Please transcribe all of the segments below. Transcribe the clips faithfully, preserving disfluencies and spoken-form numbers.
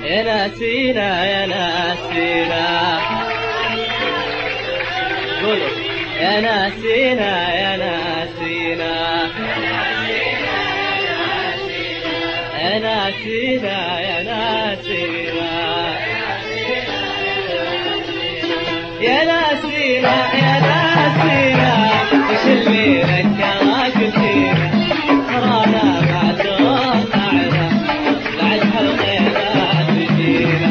يا ناسينا يا ناسينا قولوا يا ناسينا يا ناسينا يا ناسينا يا ناسينا يا ناسينا يا ناسينا وش اللي ذكرك فينا ترانا ما توقعنا بعد هالغيرات تجينا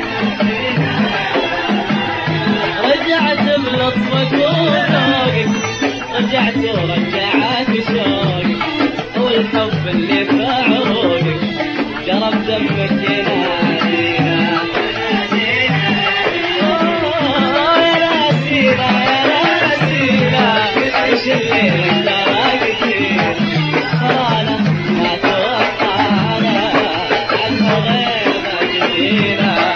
رجعت بلطفك وذوقك رجعت ورجعت شوقك والحب اللي في عروقك جرب دمك ينادينا وش اللي ذكرك فينا ترانا ما توقعنا عنها غير ما تجينا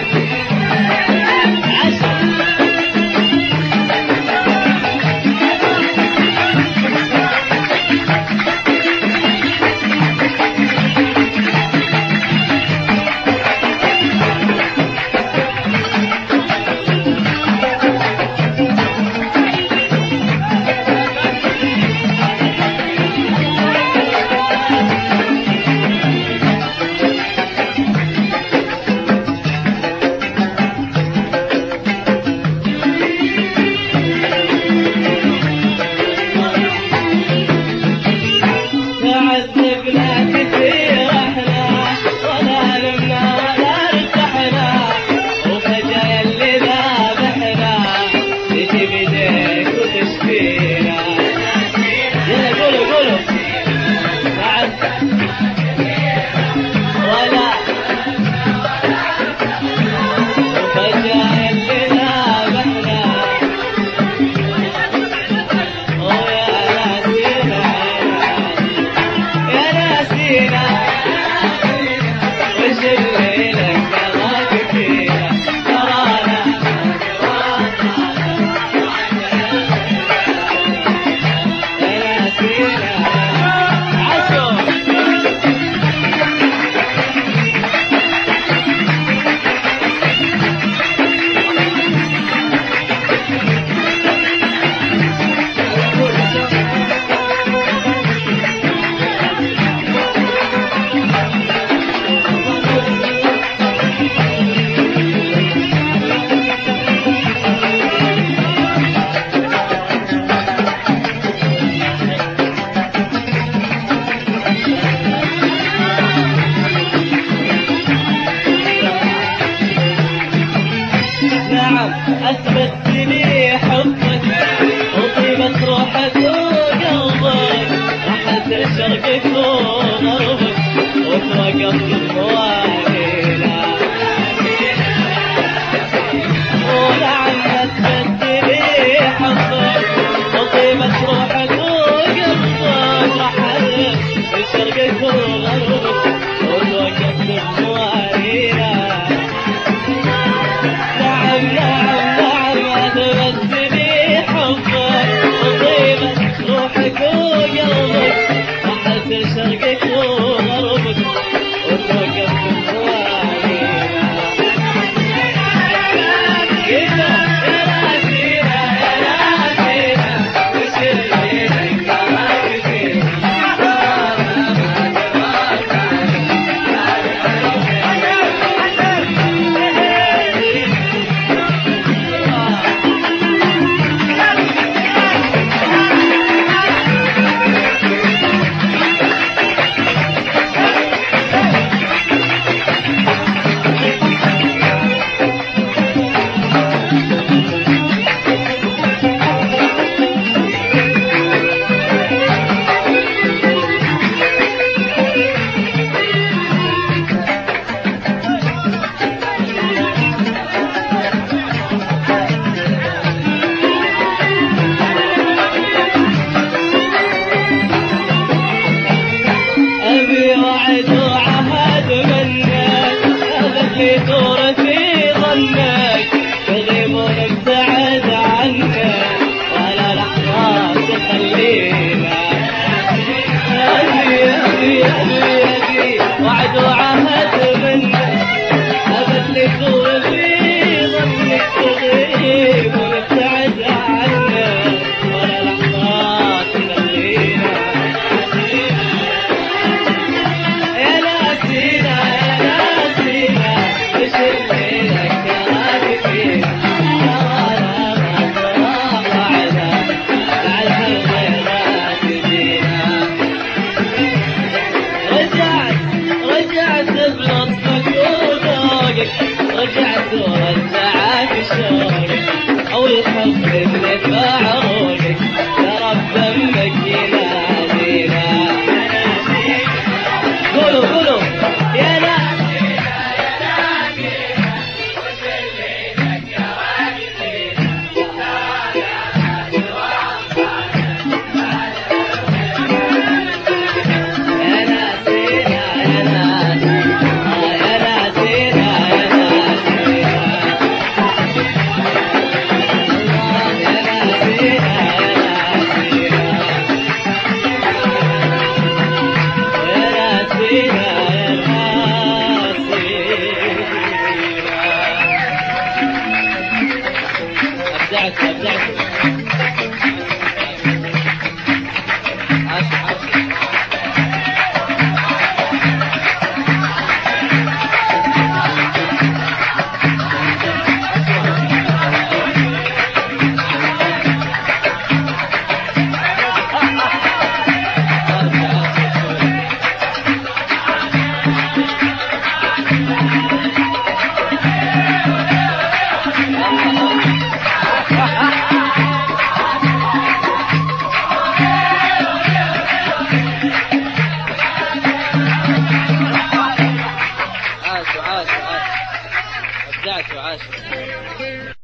أثبت لي حبك وطيبة روحك وقلبك رحلت لشرقك وغربك وتوقفت بموالينا ونعم أثبت لي حبك وطيبة روحك وقلبك رحلت لشرقك وغربك وتوقفت بموالينا نعم نعم أثبت لي حبك وطيبة روحك وقلبك رحلت لشرقك وغربك وتوقفت بلطفك وذوقك رجعت ورجعك شوقك او الحب اللي في عروقك يا رب دمك ينادينا قولوا قولوا يا لا أبدعت أبدعت عاش عاش عاش عاش عاش أبدعت وعاش